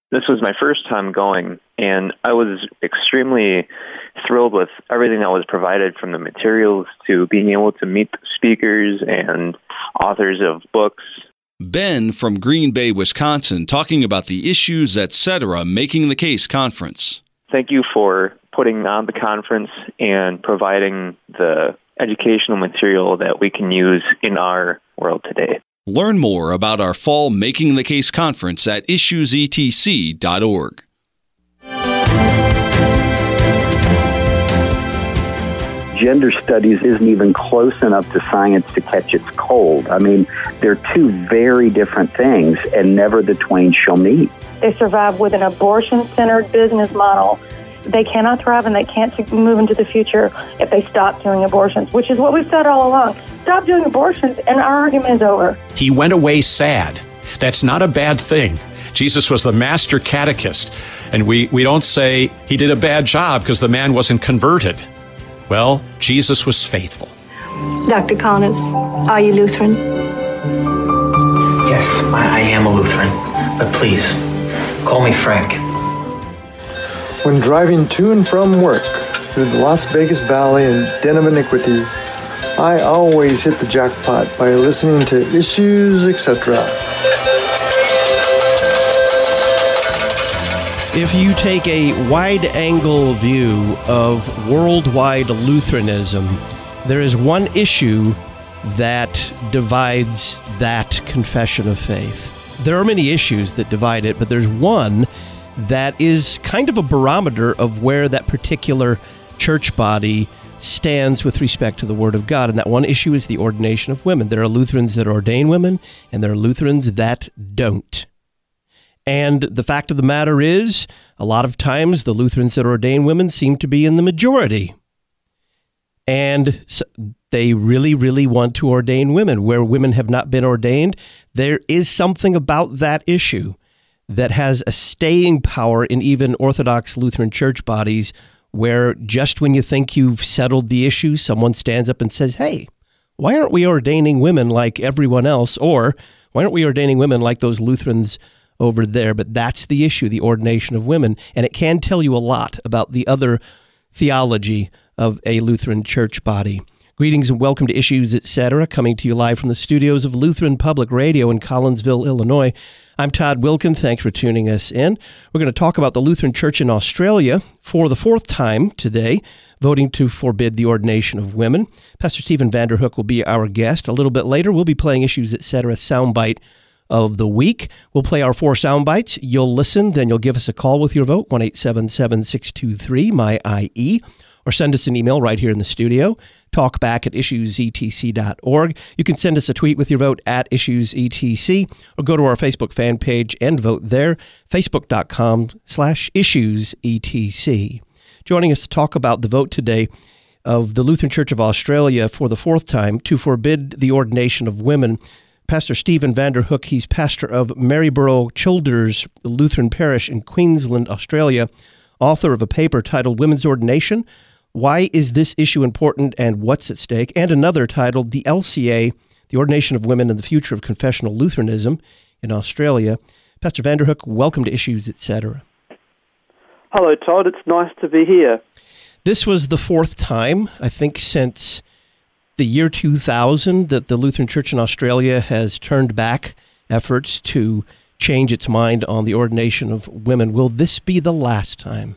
This was my first time going, and I was extremely thrilled with everything that was provided, from the materials to being able to meet the speakers and authors of books. Ben from Green Bay, Wisconsin, talking about the Issues, Etc. Making the Case conference. Thank you for putting on the conference and providing the educational material that we can use in our world today. Learn more about our fall Making the Case conference at issuesetc.org. Gender studies isn't even close enough to science to catch its cold. I mean, they're two very different things, and never the twain shall meet. They survive with an abortion-centered business model. They cannot thrive and they can't move into the future if they stop doing abortions, which is what we've said all along. Stop doing abortions and our argument is over. He went away sad. That's not a bad thing. Jesus was the master catechist, and we don't say he did a bad job because the man wasn't converted. Well, Jesus was faithful. Dr. Connors, are you Lutheran? Yes, I am a Lutheran, but please, call me Frank. When driving to and from work through the Las Vegas Valley and Den of Iniquity, I always hit the jackpot by listening to Issues, Etc. If you take a wide-angle view of worldwide Lutheranism, there is one issue that divides that confession of faith. There are many issues that divide it, but there's one that is kind of a barometer of where that particular church body stands with respect to the Word of God. And that one issue is the ordination of women. There are Lutherans that ordain women, and there are Lutherans that don't. And the fact of the matter is, a lot of times the Lutherans that ordain women seem to be in the majority. And so they really, really want to ordain women. Where women have not been ordained, there is something about that issue that has a staying power in even Orthodox Lutheran church bodies, where just when you think you've settled the issue, someone stands up and says, hey, why aren't we ordaining women like everyone else? Or why aren't we ordaining women like those Lutherans over there? But that's the issue, the ordination of women. And it can tell you a lot about the other theology of a Lutheran church body. Greetings and welcome to Issues, Etc., coming to you live from the studios of Lutheran Public Radio in Collinsville, Illinois. I'm Todd Wilkin. Thanks for tuning us in. We're going to talk about the Lutheran Church in Australia for the fourth time today, voting to forbid the ordination of women. Pastor Stephen Vanderhook will be our guest. A little bit later, we'll be playing Issues, Etc. soundbite of the week. We'll play our 4 sound bites. You'll listen, then you'll give us a call with your vote, 1-877-623-MY-IE, or send us an email right here in the studio, talkback@issuesetc.org. You can send us a tweet with your vote at IssuesETC, or go to our Facebook fan page and vote there, facebook.com/IssuesETC. Joining us to talk about the vote today of the Lutheran Church of Australia for the fourth time to forbid the ordination of women, Pastor Stephen Vanderhook. He's pastor of Maryborough Childers Lutheran Parish in Queensland, Australia, author of a paper titled Women's Ordination, Why is this issue important and what's at stake? And another titled The LCA, The Ordination of Women and the Future of Confessional Lutheranism in Australia. Pastor Vanderhook, welcome to Issues, Etc. Hello, Todd. It's nice to be here. This was the fourth time, I think, since the year 2000 that the Lutheran Church in Australia has turned back efforts to change its mind on the ordination of women. Will this be the last time?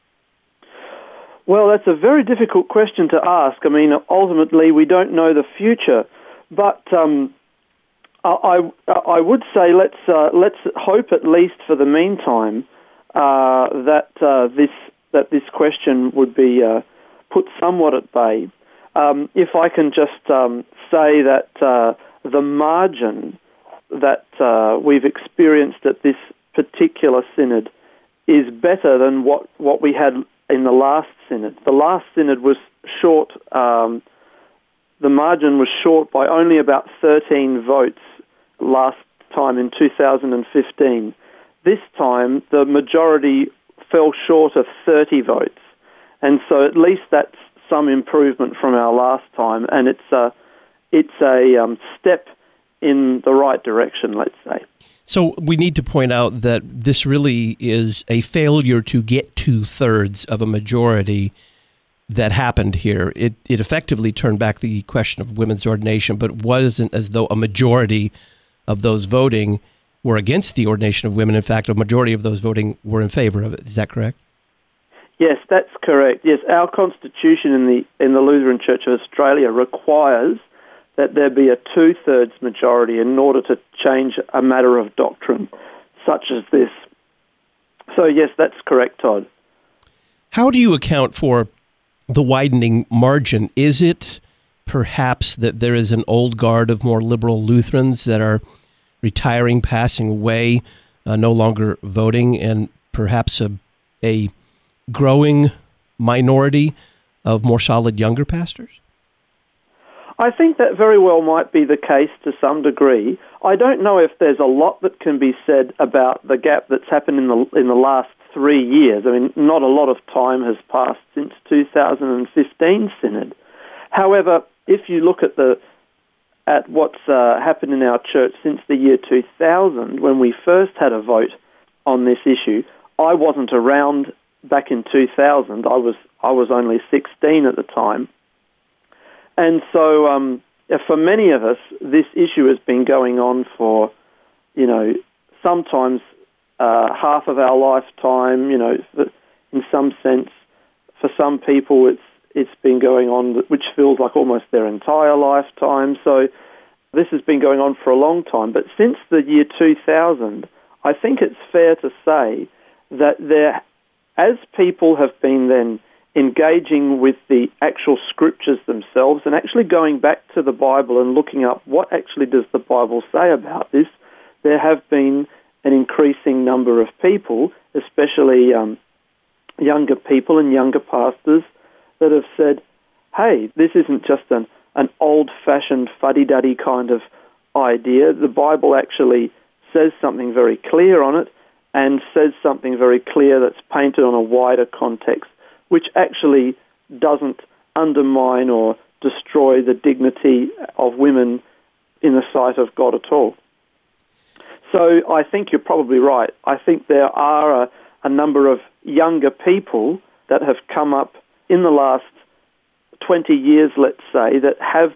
Well, that's a very difficult question to ask. I mean, ultimately, we don't know the future, but I would say let's hope, at least for the meantime, that this question would be put somewhat at bay. If I can just say that the margin that we've experienced at this particular synod is better than what we had in the last synod. The last synod was short, the margin was short by only about 13 votes last time in 2015. This time, the majority fell short of 30 votes. And so at least that's some improvement from our last time, and it's a step in the right direction, let's say. So we need to point out that this really is a failure to get 2/3 of a majority that happened here. It effectively turned back the question of women's ordination, but it wasn't as though a majority of those voting were against the ordination of women. In fact, a majority of those voting were in favor of it. Is that correct? Yes, that's correct. Yes, our constitution in the Lutheran Church of Australia requires that there be a 2/3 majority in order to change a matter of doctrine such as this. So yes, that's correct, Todd. How do you account for the widening margin? Is it perhaps that there is an old guard of more liberal Lutherans that are retiring, passing away, no longer voting, and perhaps a growing minority of more solid younger pastors? I think that very well might be the case to some degree. I don't know if there's a lot that can be said about the gap that's happened in the last 3 years. I mean, not a lot of time has passed since 2015 Synod. However, if you look at what's happened in our church since the year 2000, when we first had a vote on this issue, I wasn't around back in 2000. I was only 16 at the time. And so for many of us, this issue has been going on for, sometimes half of our lifetime, in some sense. For some people, it's been going on, which feels like almost their entire lifetime. So this has been going on for a long time. But since the year 2000, I think it's fair to say that as people have been then engaging with the actual scriptures themselves and actually going back to the Bible and looking up what actually does the Bible say about this, there have been an increasing number of people, especially younger people and younger pastors, that have said, hey, this isn't just an old-fashioned fuddy-duddy kind of idea. The Bible actually says something very clear on it and says something very clear that's painted on a wider context, which actually doesn't undermine or destroy the dignity of women in the sight of God at all. So I think you're probably right. I think there are a number of younger people that have come up in the last 20 years, let's say, that have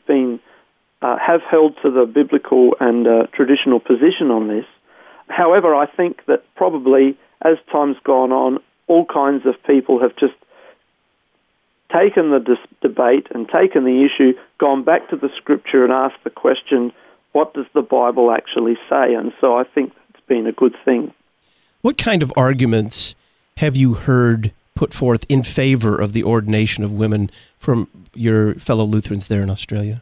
held to the biblical and traditional position on this. However, I think that probably as time's gone on, all kinds of people have just taken the debate and taken the issue, gone back to the scripture and asked the question, what does the Bible actually say? And so I think it's been a good thing. What kind of arguments have you heard put forth in favor of the ordination of women from your fellow Lutherans there in Australia?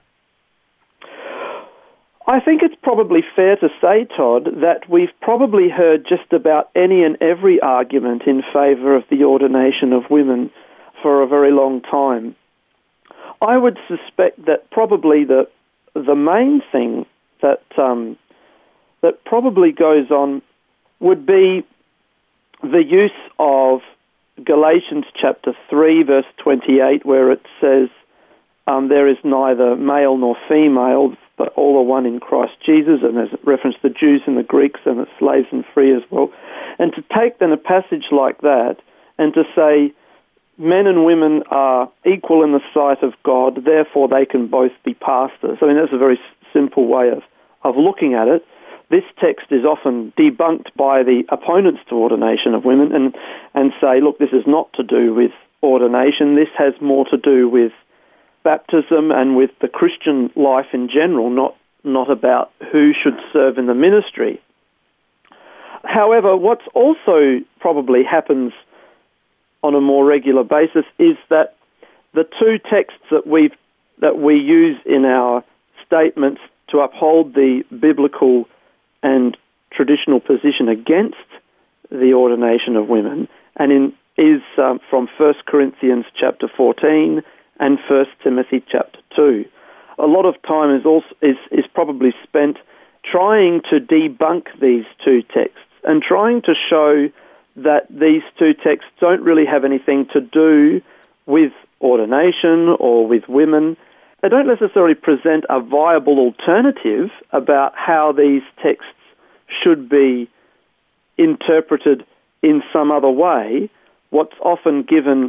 I think it's probably fair to say, Todd, that we've probably heard just about any and every argument in favor of the ordination of women for a very long time. I would suspect that probably the main thing that probably goes on would be the use of Galatians chapter 3, verse 28, where it says, there is neither male nor female, but all are one in Christ Jesus, and there's reference to the Jews and the Greeks and the slaves and free as well. And to take then a passage like that and to say, men and women are equal in the sight of God, therefore they can both be pastors. I mean, that's a very simple way of looking at it. This text is often debunked by the opponents to ordination of women and say, look, this is not to do with ordination. This has more to do with baptism and with the Christian life in general, not about who should serve in the ministry. However, what's also probably happens on a more regular basis is that the two texts that we use in our statements to uphold the biblical and traditional position against the ordination of women is from 1 Corinthians chapter 14 and 1 Timothy chapter 2. A lot of time is probably spent trying to debunk these two texts and trying to show that these two texts don't really have anything to do with ordination or with women, they don't necessarily present a viable alternative about how these texts should be interpreted in some other way. What's often given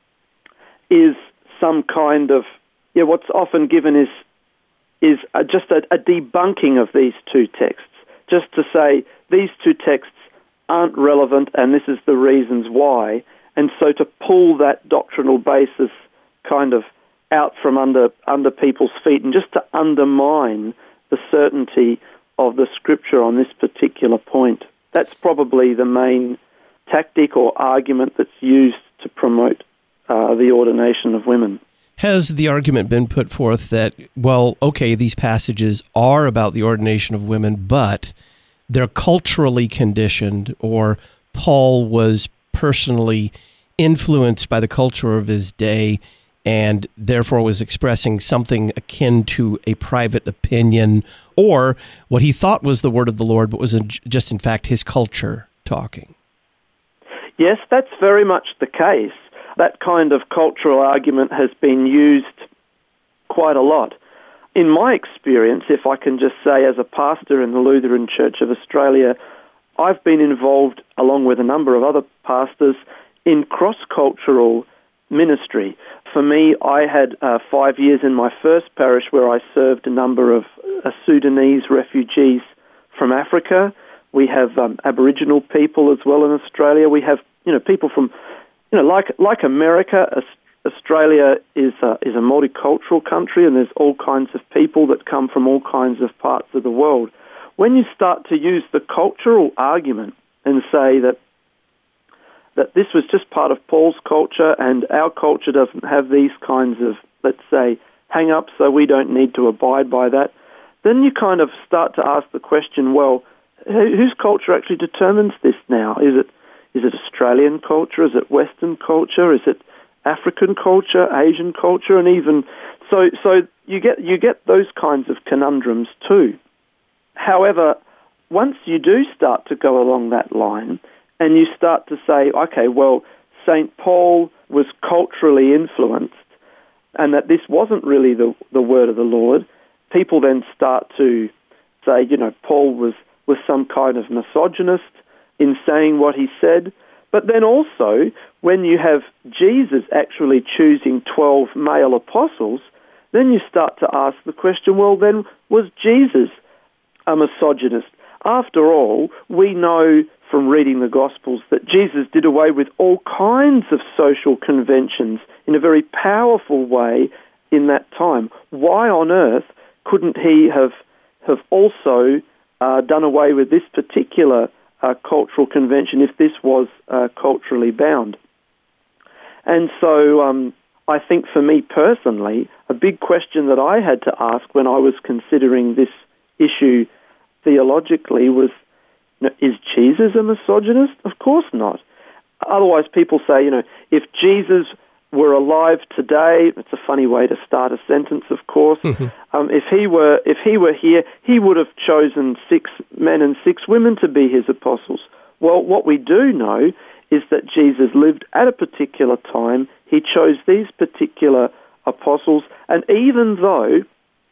is some kind of, what's often given is just a debunking of these two texts, just to say these two texts aren't relevant and this is the reasons why. And so to pull that doctrinal basis kind of out from under people's feet and just to undermine the certainty of the Scripture on this particular point. That's probably the main tactic or argument that's used to promote the ordination of women. Has the argument been put forth that, well, okay, these passages are about the ordination of women, but they're culturally conditioned, or Paul was personally influenced by the culture of his day and therefore was expressing something akin to a private opinion or what he thought was the word of the Lord, but was just in fact his culture talking? Yes, that's very much the case. That kind of cultural argument has been used quite a lot. In my experience, if I can just say, as a pastor in the Lutheran Church of Australia, I've been involved, along with a number of other pastors, in cross-cultural ministry. For me, I had 5 years in my first parish where I served a number of Sudanese refugees from Africa. We have Aboriginal people as well in Australia. We have people from like America. Australia is a multicultural country, and there's all kinds of people that come from all kinds of parts of the world. When you start to use the cultural argument and say that this was just part of Paul's culture and our culture doesn't have these kinds of, let's say, hang-ups, so we don't need to abide by that, then you kind of start to ask the question, well, whose culture actually determines this now? Is it Australian culture? Is it Western culture? Is it African culture, Asian culture? And even so you get those kinds of conundrums too. However, once you do start to go along that line and you start to say, okay, well, St. Paul was culturally influenced and that this wasn't really the word of the Lord, people then start to say, Paul was some kind of misogynist in saying what he said. But then also, when you have Jesus actually choosing 12 male apostles, then you start to ask the question, well, then was Jesus a misogynist? After all, we know from reading the Gospels that Jesus did away with all kinds of social conventions in a very powerful way in that time. Why on earth couldn't he have also done away with this particular cultural convention if this was culturally bound? And so I think for me personally, a big question that I had to ask when I was considering this issue theologically was, is Jesus a misogynist? Of course not. Otherwise people say, if Jesus were alive today, it's a funny way to start a sentence, of course. If he were here, he would have chosen 6 men and 6 women to be his apostles. Well, what we do know is that Jesus lived at a particular time. He chose these particular apostles, and even though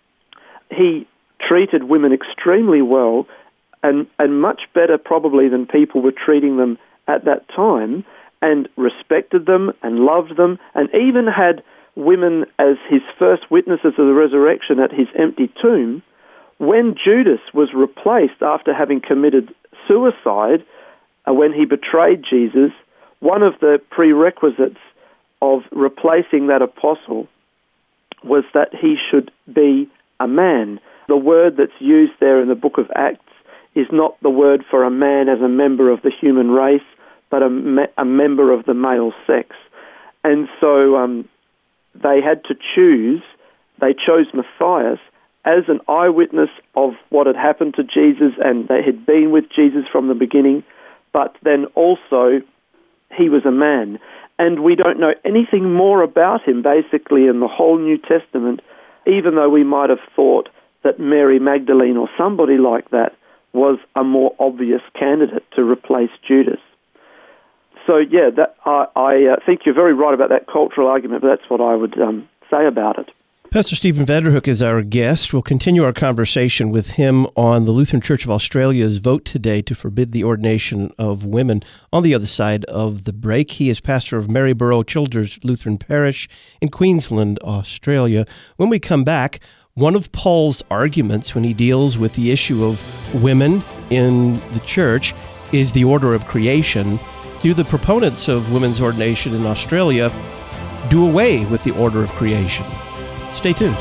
he treated women extremely well, and much better probably than people were treating them at that time, and respected them and loved them, and even had women as his first witnesses of the resurrection at his empty tomb, when Judas was replaced after having committed suicide, when he betrayed Jesus, one of the prerequisites of replacing that apostle was that he should be a man. The word that's used there in the book of Acts is not the word for a man as a member of the human race, but a member of the male sex. And so they had to choose, they chose Matthias as an eyewitness of what had happened to Jesus, and they had been with Jesus from the beginning, but then also he was a man. And we don't know anything more about him, basically, in the whole New Testament, even though we might have thought that Mary Magdalene or somebody like that was a more obvious candidate to replace Judas. So, yeah, that I think you're very right about that cultural argument, but that's what I would say about it. Pastor Stephen Vanderhook is our guest. We'll continue our conversation with him on the Lutheran Church of Australia's vote today to forbid the ordination of women on the other side of the break. He is pastor of Maryborough Childers Lutheran Parish in Queensland, Australia. When we come back, one of Paul's arguments when he deals with the issue of women in the church is the order of creation. Do the proponents of women's ordination in Australia do away with the order of creation? Stay tuned.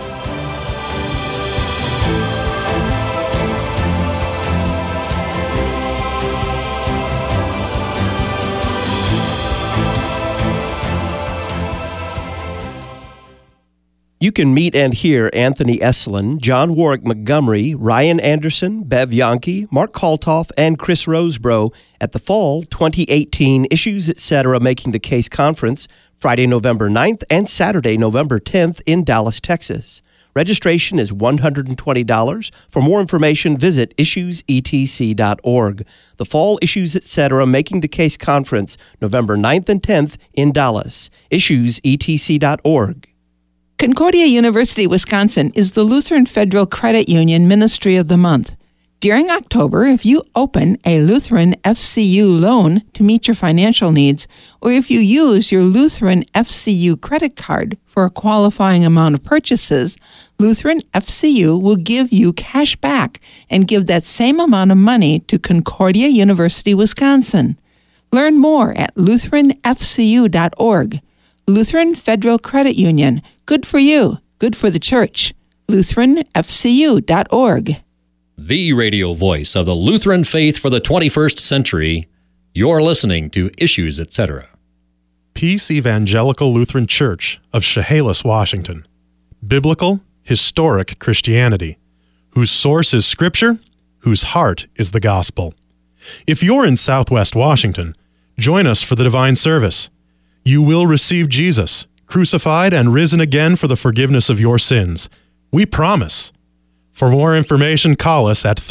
You can meet and hear Anthony Eslin, John Warwick Montgomery, Ryan Anderson, Bev Yankee, Mark Kaltoff, and Chris Rosebrough at the Fall 2018 Issues Etc. Making the Case Conference, Friday, November 9th and Saturday, November 10th in Dallas, Texas. Registration is $120. For more information, visit issuesetc.org. The Fall Issues Etc. Making the Case Conference, November 9th and 10th in Dallas. issuesetc.org. Concordia University, Wisconsin is the Lutheran Federal Credit Union Ministry of the Month. During October, if you open a Lutheran FCU loan to meet your financial needs, or if you use your Lutheran FCU credit card for a qualifying amount of purchases, Lutheran FCU will give you cash back and give that same amount of money to Concordia University, Wisconsin. Learn more at lutheranfcu.org. Lutheran Federal Credit Union. Good for you. Good for the church. lutheranfcu.org. The radio voice of the Lutheran faith for the 21st century. You're listening to Issues Etc. Peace Evangelical Lutheran Church of Chehalis, Washington. Biblical, historic Christianity, whose source is Scripture, whose heart is the gospel. If you're in Southwest Washington, join us for the divine service. You will receive Jesus, crucified and risen again for the forgiveness of your sins. We promise. For more information, call us at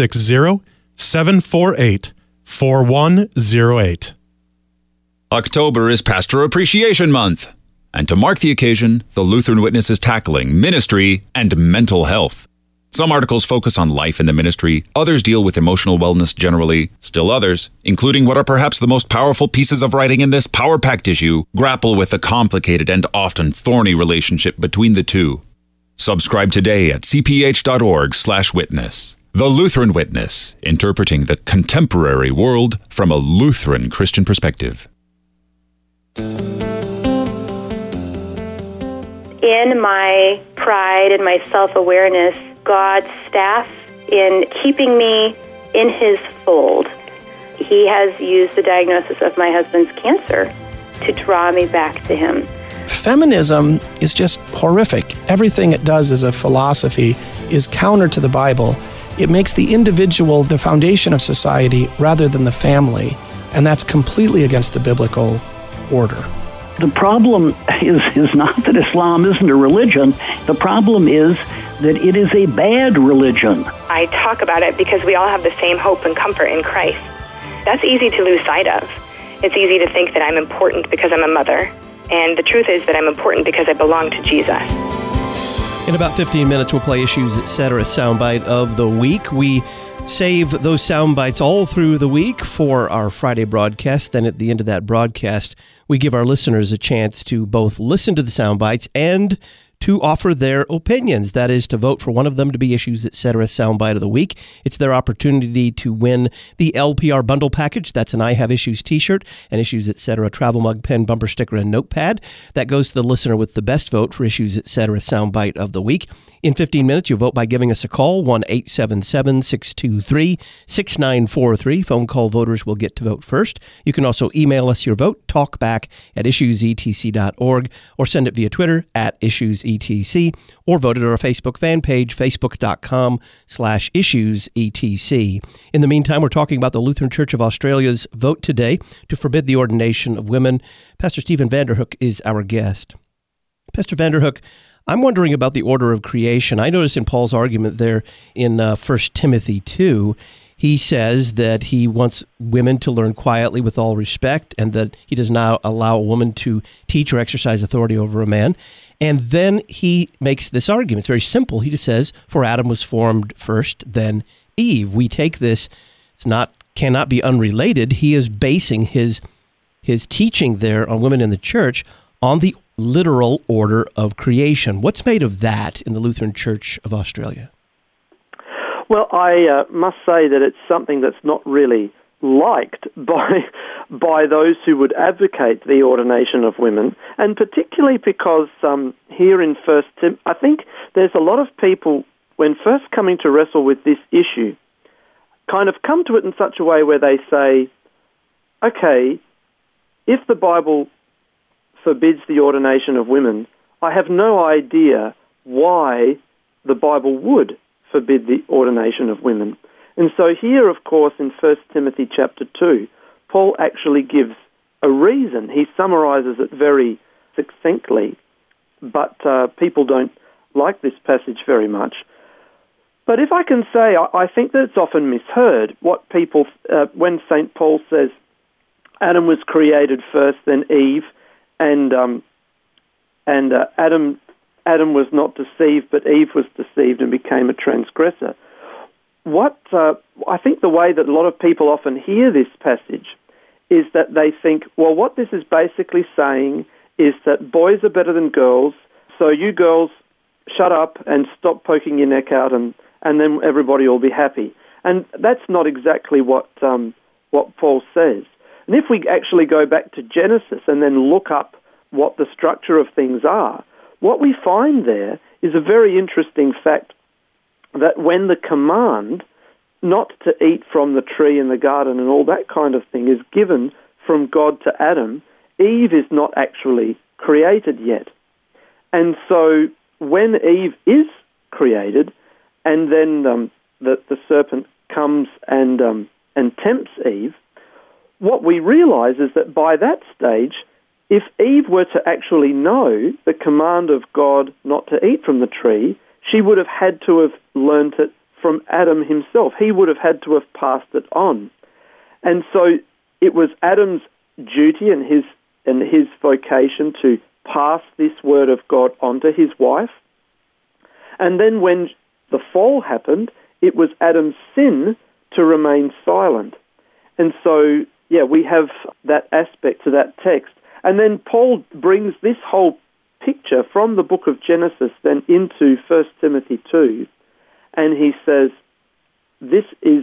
360-748-4108. October is Pastor Appreciation Month, and to mark the occasion, the Lutheran Witness is tackling ministry and mental health. Some articles focus on life in the ministry, others deal with emotional wellness generally, still others, including what are perhaps the most powerful pieces of writing in this power-packed issue, grapple with the complicated and often thorny relationship between the two. Subscribe today at cph.org/witness. The Lutheran Witness, interpreting the contemporary world from a Lutheran Christian perspective. In my pride and my self-awareness, God's staff in keeping me in His fold. He has used the diagnosis of my husband's cancer to draw me back to Him. Feminism is just horrific. Everything it does as a philosophy is counter to the Bible. It makes the individual the foundation of society rather than the family, and that's completely against the biblical order. The problem is not that Islam isn't a religion. The problem is that it is a bad religion. I talk about it because we all have the same hope and comfort in Christ. That's easy to lose sight of. It's easy to think that I'm important because I'm a mother. And the truth is that I'm important because I belong to Jesus. In about 15 minutes, we'll play Issues Etc. soundbite of the week. We save those soundbites all through the week for our Friday broadcast. Then at the end of that broadcast, we give our listeners a chance to both listen to the soundbites and to offer their opinions. That is, to vote for one of them to be Issues Etc. soundbite of the week. It's their opportunity to win the LPR bundle package. That's an I Have Issues t-shirt, an Issues Etc. travel mug, pen, bumper sticker, and notepad. That goes to the listener with the best vote for Issues Etc. soundbite of the week. In 15 minutes, you vote by giving us a call, 1-877-623-6943. Phone call voters will get to vote first. You can also email us your vote, talkback@issuesetc.org, or send it via Twitter @issuesetc, or vote at our Facebook fan page, facebook.com/issuesetc. In the meantime, we're talking about the Lutheran Church of Australia's vote today to forbid the ordination of women. Pastor Stephen Vanderhook is our guest. Pastor Vanderhook, I'm wondering about the order of creation. I noticed in Paul's argument there in 1 Timothy 2, He says that he wants women to learn quietly with all respect, and that he does not allow a woman to teach or exercise authority over a man. And then he makes this argument. It's very simple. He just says, for Adam was formed first, then Eve. We take this, cannot be unrelated. He is basing his teaching there on women in the church on the literal order of creation. What's made of that in the Lutheran Church of Australia? Well, I must say that it's something that's not really liked by those who would advocate the ordination of women, and particularly because here in First Timothy, I think there's a lot of people, when first coming to wrestle with this issue, kind of come to it in such a way where they say, okay, if the Bible forbids the ordination of women, I have no idea why the Bible would forbid the ordination of women. And so here, of course, in 1 Timothy chapter 2, Paul actually gives a reason. He summarizes it very succinctly, but people don't like this passage very much. But if I can say, I think that it's often misheard what people, when St. Paul says Adam was created first, then Eve, and Adam was not deceived, but Eve was deceived and became a transgressor. I think the way that a lot of people often hear this passage is that they think, well, what this is basically saying is that boys are better than girls, so you girls shut up and stop poking your neck out, and then everybody will be happy. And that's not exactly what Paul says. And if we actually go back to Genesis and then look up what the structure of things are, what we find there is a very interesting fact that when the command not to eat from the tree in the garden and all that kind of thing is given from God to Adam, Eve is not actually created yet. And so when Eve is created, and then the serpent comes and tempts Eve, what we realize is that by that stage, if Eve were to actually know the command of God not to eat from the tree, she would have had to have learnt it from Adam himself. He would have had to have passed it on. And so it was Adam's duty and his vocation to pass this word of God on to his wife. And then when the fall happened, it was Adam's sin to remain silent. And so, we have that aspect to that text. And then Paul brings this whole picture from the book of Genesis then into 1 Timothy 2, and he says, this is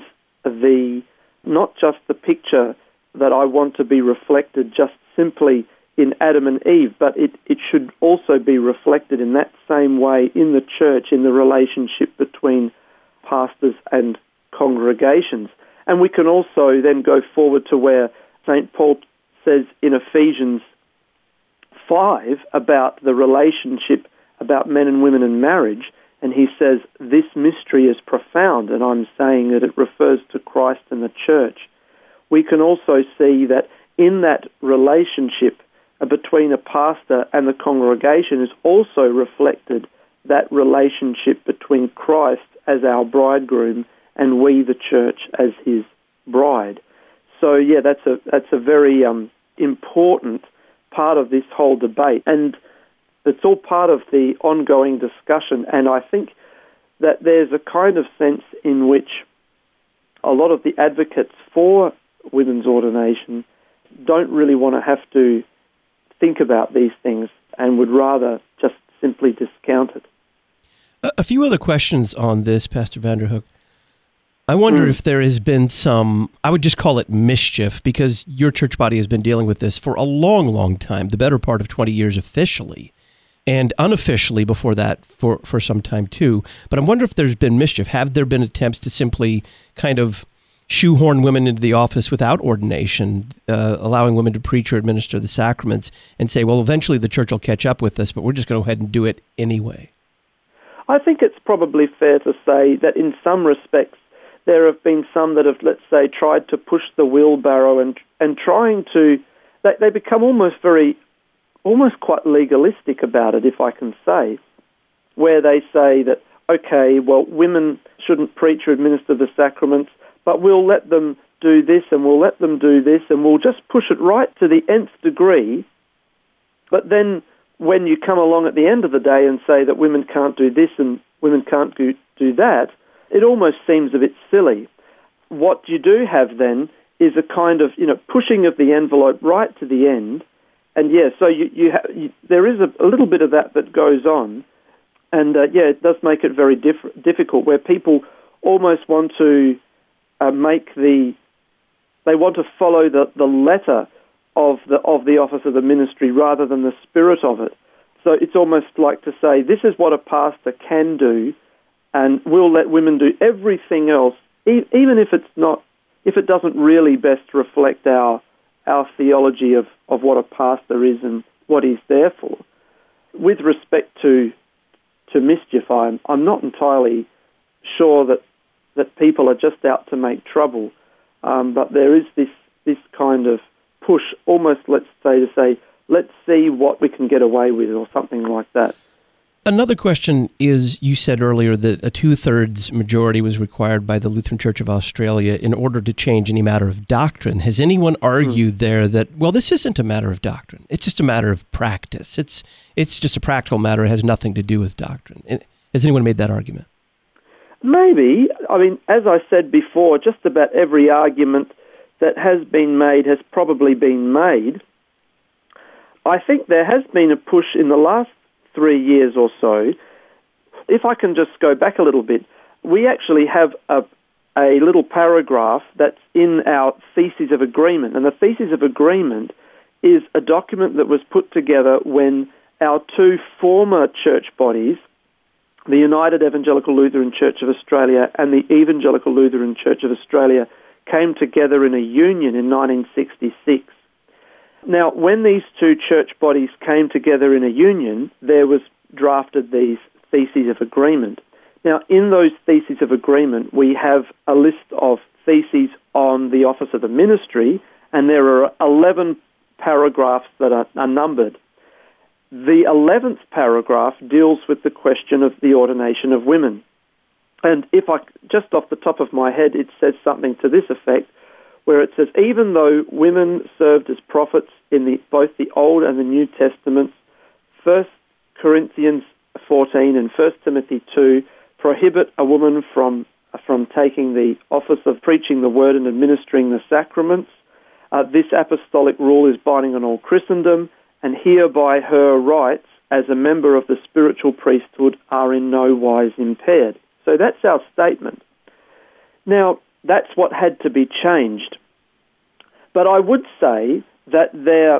not just the picture that I want to be reflected just simply in Adam and Eve, but it should also be reflected in that same way in the church, in the relationship between pastors and congregations. And we can also then go forward to where St. Paul says in Ephesians 5 about the relationship about men and women and marriage, and he says, this mystery is profound, and I'm saying that it refers to Christ and the church. We can also see that in that relationship between a pastor and the congregation is also reflected that relationship between Christ as our bridegroom and we, the church, as his bride. So, that's a very important part of this whole debate, and it's all part of the ongoing discussion. And I think that there's a kind of sense in which a lot of the advocates for women's ordination don't really want to have to think about these things and would rather just simply discount it. A few other questions on this, Pastor Vanderhook. I wonder if there has been some, I would just call it mischief, because your church body has been dealing with this for a long, long time, the better part of 20 years officially, and unofficially before that for some time too. But I wonder if there's been mischief. Have there been attempts to simply kind of shoehorn women into the office without ordination, allowing women to preach or administer the sacraments, and say, well, eventually the church will catch up with us, but we're just going to go ahead and do it anyway? I think it's probably fair to say that in some respects, there have been some that have, let's say, tried to push the wheelbarrow and trying to, they become almost quite legalistic about it, if I can say, where they say that, okay, well, women shouldn't preach or administer the sacraments, but we'll let them do this and we'll let them do this and we'll just push it right to the nth degree. But then when you come along at the end of the day and say that women can't do this and women can't do that, it almost seems a bit silly. What you do have then is a kind of, pushing of the envelope right to the end. And so there is a little bit of that goes on. And it does make it very difficult, where people almost want to they want to follow the letter of the office of the ministry rather than the spirit of it. So it's almost like to say, this is what a pastor can do, and we'll let women do everything else, even if it doesn't really best reflect our theology of what a pastor is and what he's there for. With respect to mischief, I'm not entirely sure that people are just out to make trouble, but there is this kind of push, almost let's say, let's see what we can get away with, or something like that. Another question is, you said earlier that a 2/3 majority was required by the Lutheran Church of Australia in order to change any matter of doctrine. Has anyone argued there that, well, this isn't a matter of doctrine, it's just a matter of practice, it's just a practical matter, it has nothing to do with doctrine? Has anyone made that argument? Maybe. I mean, as I said before, just about every argument that has been made has probably been made. I think there has been a push in the last 3 years or so. If I can just go back a little bit, we actually have a little paragraph that's in our Theses of Agreement. And the Theses of Agreement is a document that was put together when our two former church bodies, the United Evangelical Lutheran Church of Australia and the Evangelical Lutheran Church of Australia, came together in a union in 1966. Now, when these two church bodies came together in a union, there was drafted these Theses of Agreement. Now, in those Theses of Agreement, we have a list of theses on the office of the ministry, and there are 11 paragraphs that are numbered. The 11th paragraph deals with the question of the ordination of women. And if I, just off the top of my head, it says something to this effect, where it says, even though women served as prophets in both the Old and the New Testaments, 1 Corinthians 14 and 1 Timothy 2 prohibit a woman from taking the office of preaching the word and administering the sacraments. This apostolic rule is binding on all Christendom, and hereby her rights as a member of the spiritual priesthood are in no wise impaired. So that's our statement. Now, that's what had to be changed. But I would say that there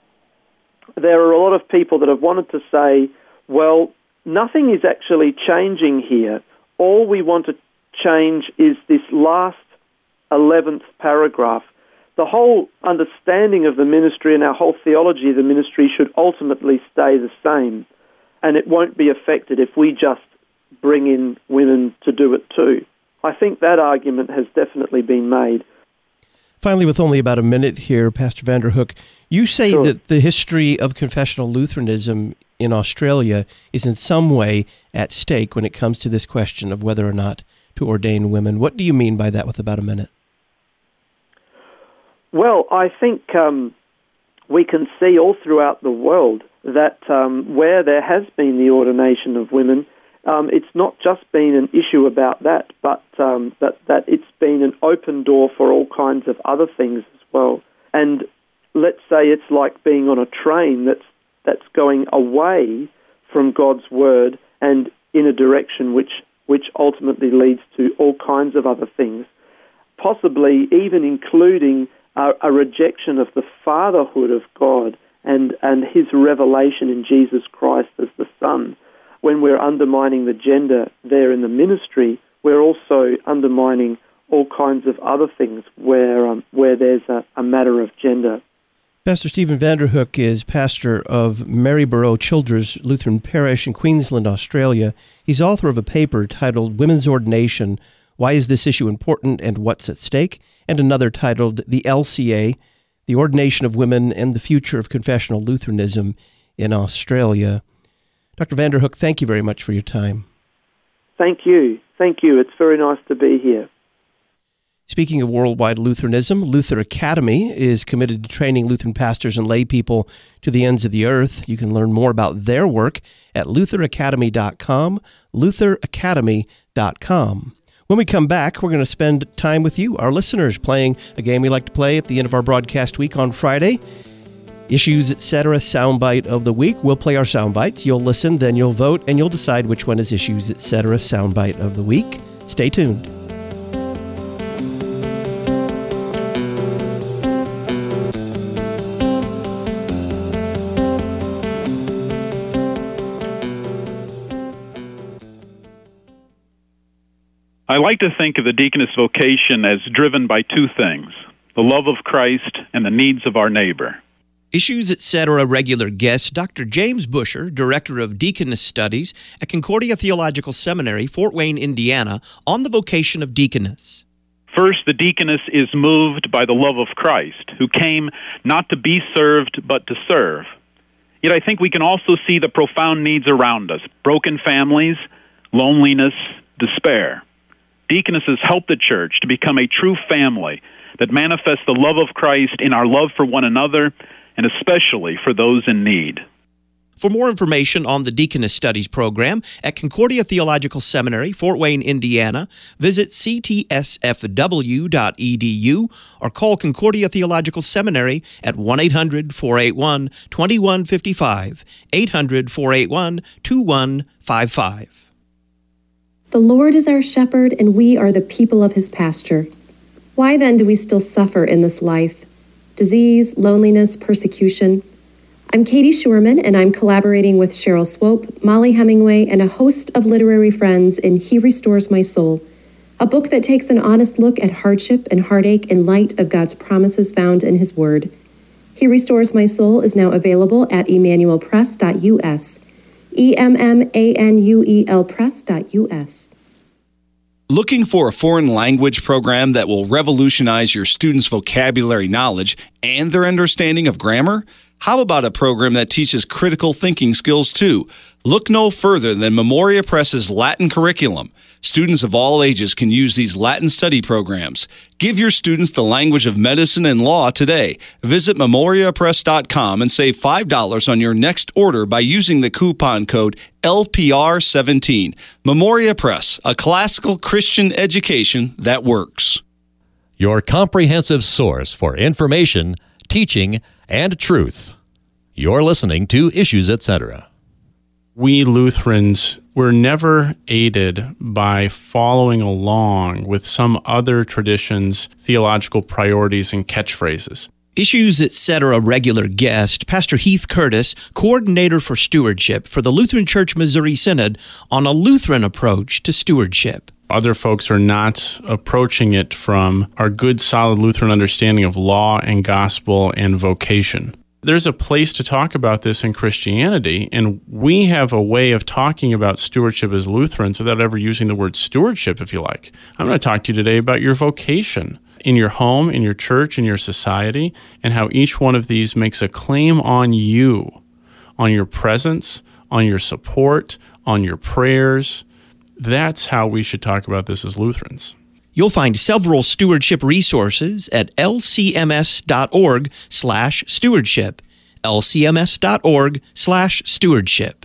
are a lot of people that have wanted to say, well, nothing is actually changing here. All we want to change is this last 11th paragraph. The whole understanding of the ministry and our whole theology of the ministry should ultimately stay the same, and it won't be affected if we just bring in women to do it too. I think that argument has definitely been made. Finally, with only about a minute here, Pastor Vanderhook, you say Sure. that the history of confessional Lutheranism in Australia is in some way at stake when it comes to this question of whether or not to ordain women. What do you mean by that with about a minute? Well, I think we can see all throughout the world that where there has been the ordination of women, it's not just been an issue about that, but that it's been an open door for all kinds of other things as well. And let's say it's like being on a train that's going away from God's word and in a direction which ultimately leads to all kinds of other things, possibly even including a rejection of the fatherhood of God and his revelation in Jesus Christ as the Son. When we're undermining the gender there in the ministry, we're also undermining all kinds of other things where there's a matter of gender. Pastor Stephen Vanderhook is pastor of Maryborough Childers Lutheran Parish in Queensland, Australia. He's author of a paper titled Women's Ordination, Why is this issue important and what's at stake? And another titled The LCA, The Ordination of Women and the Future of Confessional Lutheranism in Australia. Dr. Vanderhook, thank you very much for your time. Thank you. Thank you. It's very nice to be here. Speaking of worldwide Lutheranism, Luther Academy is committed to training Lutheran pastors and lay people to the ends of the earth. You can learn more about their work at lutheracademy.com, lutheracademy.com. When we come back, we're going to spend time with you, our listeners, playing a game we like to play at the end of our broadcast week on Friday. Issues, Etc. Soundbite of the Week. We'll play our soundbites. You'll listen, then you'll vote, and you'll decide which one is Issues, Etc. Soundbite of the Week. Stay tuned. I like to think of the deaconess vocation as driven by two things, the love of Christ and the needs of our neighbor. Issues, Etc. regular guest, Dr. James Busher, Director of Deaconess Studies at Concordia Theological Seminary, Fort Wayne, Indiana, on the vocation of deaconess. First, the deaconess is moved by the love of Christ, who came not to be served, but to serve. Yet I think we can also see the profound needs around us, broken families, loneliness, despair. Deaconesses help the church to become a true family that manifests the love of Christ in our love for one another, and especially for those in need. For more information on the Deaconess Studies program at Concordia Theological Seminary, Fort Wayne, Indiana, visit ctsfw.edu or call Concordia Theological Seminary at 1-800-481-2155, 800-481-2155. The Lord is our shepherd, and we are the people of his pasture. Why then do we still suffer in this life? Disease, loneliness, persecution. I'm Katie Schurman, and I'm collaborating with Cheryl Swope, Molly Hemingway, and a host of literary friends in He Restores My Soul, a book that takes an honest look at hardship and heartache in light of God's promises found in his word. He Restores My Soul is now available at emmanuelpress.us. EMMANUELpress.us. Looking for a foreign language program that will revolutionize your students' vocabulary knowledge and their understanding of grammar? How about a program that teaches critical thinking skills too? Look no further than Memoria Press's Latin curriculum. Students of all ages can use these Latin study programs. Give your students the language of medicine and law today. Visit memoriapress.com and save $5 on your next order by using the coupon code LPR17. Memoria Press, a classical Christian education that works. Your comprehensive source for information, teaching, and truth. You're listening to Issues, Etc. We Lutherans were never aided by following along with some other tradition's theological priorities and catchphrases. Issues, Etc. regular guest, Pastor Heath Curtis, coordinator for stewardship for the Lutheran Church Missouri Synod, on a Lutheran approach to stewardship. Other folks are not approaching it from our good, solid Lutheran understanding of law and gospel and vocation. There's a place to talk about this in Christianity, and we have a way of talking about stewardship as Lutherans without ever using the word stewardship, if you like. I'm going to talk to you today about your vocation in your home, in your church, in your society, and how each one of these makes a claim on you, on your presence, on your support, on your prayers. That's how we should talk about this as Lutherans. You'll find several stewardship resources at lcms.org/stewardship, lcms.org/stewardship.